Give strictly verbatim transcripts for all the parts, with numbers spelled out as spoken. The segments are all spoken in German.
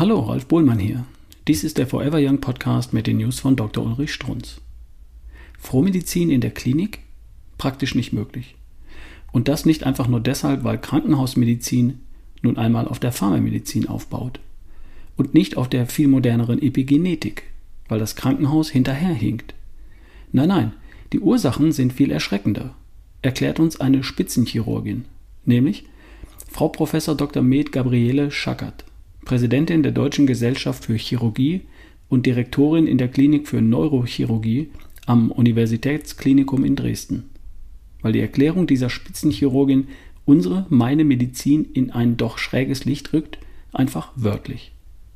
Hallo, Ralf Bohlmann hier. Dies ist der Forever Young Podcast mit den News von Doktor Ulrich Strunz. Frohmedizin in der Klinik? Praktisch nicht möglich. Und das nicht einfach nur deshalb, weil Krankenhausmedizin nun einmal auf der Pharmamedizin aufbaut. Und nicht auf der viel moderneren Epigenetik, weil das Krankenhaus hinterherhinkt. Nein, nein, die Ursachen sind viel erschreckender, erklärt uns eine Spitzenchirurgin, nämlich Frau Professor Doktor med. Gabriele Schackert, Präsidentin der Deutschen Gesellschaft für Chirurgie und Direktorin in der Klinik für Neurochirurgie am Universitätsklinikum in Dresden. Weil die Erklärung dieser Spitzenchirurgin unsere, meine Medizin in ein doch schräges Licht rückt, einfach wörtlich.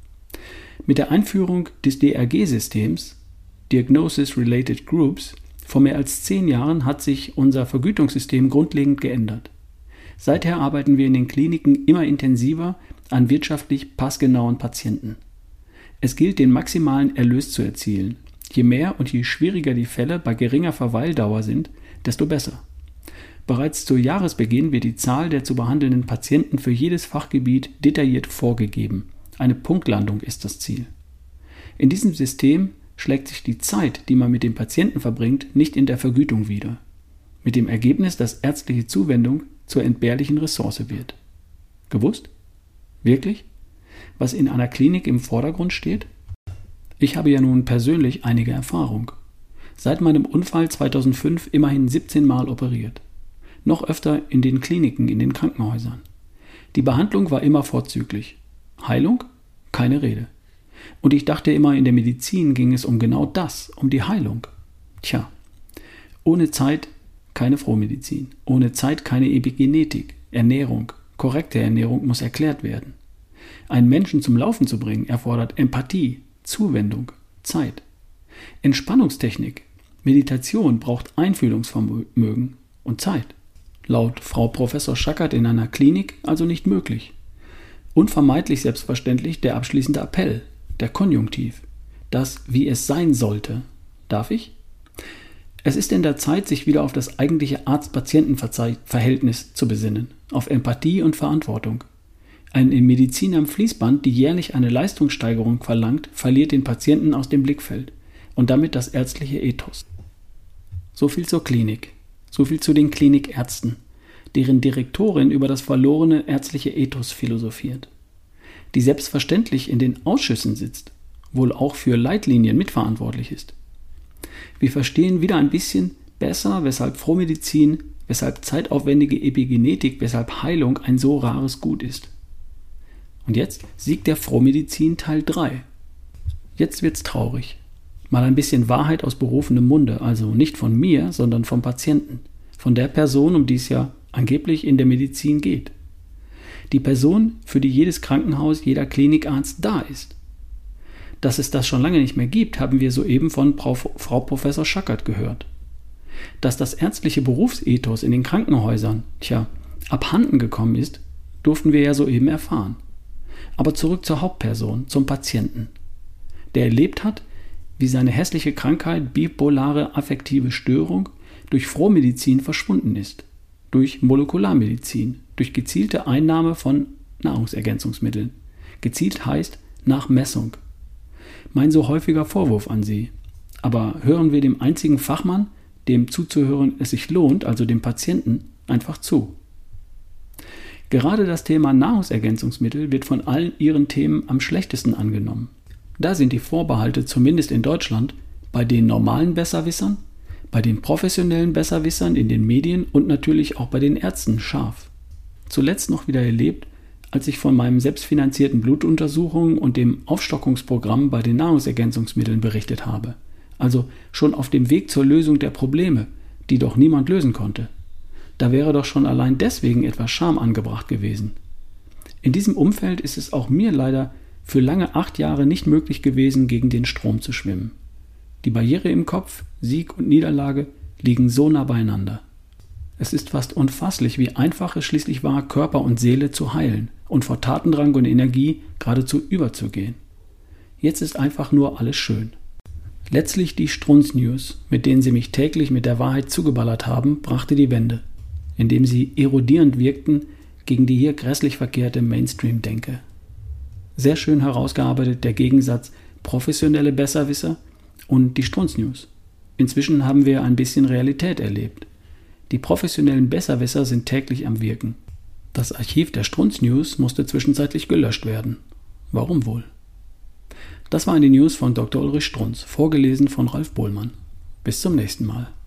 Mit der Einführung des D R G-Systems, Diagnosis Related Groups, vor mehr als zehn Jahren hat sich unser Vergütungssystem grundlegend geändert. Seither arbeiten wir in den Kliniken immer intensiver an wirtschaftlich passgenauen Patienten. Es gilt, den maximalen Erlös zu erzielen. Je mehr und je schwieriger die Fälle bei geringer Verweildauer sind, desto besser. Bereits zu Jahresbeginn wird die Zahl der zu behandelnden Patienten für jedes Fachgebiet detailliert vorgegeben. Eine Punktlandung ist das Ziel. In diesem System schlägt sich die Zeit, die man mit dem Patienten verbringt, nicht in der Vergütung wider. Mit dem Ergebnis, dass ärztliche Zuwendung zur entbehrlichen Ressource wird. Gewusst? Wirklich? Was in einer Klinik im Vordergrund steht? Ich habe ja nun persönlich einige Erfahrung. Seit meinem Unfall zweitausendfünf immerhin siebzehn Mal operiert. Noch öfter in den Kliniken, in den Krankenhäusern. Die Behandlung war immer vorzüglich. Heilung? Keine Rede. Und ich dachte immer, in der Medizin ging es um genau das, um die Heilung. Tja, ohne Zeit keine Frohmedizin. Ohne Zeit keine Epigenetik, Ernährung. Korrekte Ernährung muss erklärt werden. Einen Menschen zum Laufen zu bringen, erfordert Empathie, Zuwendung, Zeit. Entspannungstechnik, Meditation braucht Einfühlungsvermögen und Zeit. Laut Frau Professor Schackert in einer Klinik also nicht möglich. Unvermeidlich selbstverständlich der abschließende Appell, der Konjunktiv, das, wie es sein sollte. Darf ich? Es ist in der Zeit, sich wieder auf das eigentliche Arzt-Patienten-Verhältnis zu besinnen, auf Empathie und Verantwortung. Eine Medizin am Fließband, die jährlich eine Leistungssteigerung verlangt, verliert den Patienten aus dem Blickfeld und damit das ärztliche Ethos. So viel zur Klinik, so viel zu den Klinikärzten, deren Direktorin über das verlorene ärztliche Ethos philosophiert, die selbstverständlich in den Ausschüssen sitzt, wohl auch für Leitlinien mitverantwortlich ist. Wir verstehen wieder ein bisschen besser, weshalb Frohmedizin, weshalb zeitaufwendige Epigenetik, weshalb Heilung ein so rares Gut ist. Und jetzt Sieg der Frohmedizin Teil drei. Jetzt wird's traurig. Mal ein bisschen Wahrheit aus berufenem Munde, also nicht von mir, sondern vom Patienten, von der Person, um die es ja angeblich in der Medizin geht. Die Person, für die jedes Krankenhaus, jeder Klinikarzt da ist. Dass es das schon lange nicht mehr gibt, haben wir soeben von Frau Professor Schackert gehört. Dass das ärztliche Berufsethos in den Krankenhäusern, tja, abhanden gekommen ist, durften wir ja soeben erfahren. Aber zurück zur Hauptperson, zum Patienten, der erlebt hat, wie seine hässliche Krankheit, bipolare affektive Störung, durch Frohmedizin verschwunden ist, durch Molekularmedizin, durch gezielte Einnahme von Nahrungsergänzungsmitteln. Gezielt heißt nach Messung. Mein so häufiger Vorwurf an Sie. Aber hören wir dem einzigen Fachmann, dem zuzuhören es sich lohnt, also dem Patienten, einfach zu. Gerade das Thema Nahrungsergänzungsmittel wird von allen Ihren Themen am schlechtesten angenommen. Da sind die Vorbehalte, zumindest in Deutschland, bei den normalen Besserwissern, bei den professionellen Besserwissern in den Medien und natürlich auch bei den Ärzten scharf. Zuletzt noch wieder erlebt, als ich von meinen selbstfinanzierten Blutuntersuchungen und dem Aufstockungsprogramm bei den Nahrungsergänzungsmitteln berichtet habe. Also schon auf dem Weg zur Lösung der Probleme, die doch niemand lösen konnte. Da wäre doch schon allein deswegen etwas Scham angebracht gewesen. In diesem Umfeld ist es auch mir leider für lange acht Jahre nicht möglich gewesen, gegen den Strom zu schwimmen. Die Barriere im Kopf, Sieg und Niederlage liegen so nah beieinander. Es ist fast unfasslich, wie einfach es schließlich war, Körper und Seele zu heilen und vor Tatendrang und Energie geradezu überzugehen. Jetzt ist einfach nur alles schön. Letztlich die Strunz-News, mit denen sie mich täglich mit der Wahrheit zugeballert haben, brachte die Wende, indem sie erodierend wirkten gegen die hier grässlich verkehrte Mainstream-Denke. Sehr schön herausgearbeitet der Gegensatz professionelle Besserwisser und die Strunz News. Inzwischen haben wir ein bisschen Realität erlebt. Die professionellen Besserwisser sind täglich am Wirken. Das Archiv der Strunz News musste zwischenzeitlich gelöscht werden. Warum wohl? Das waren die News von Doktor Ulrich Strunz, vorgelesen von Ralf Bohlmann. Bis zum nächsten Mal.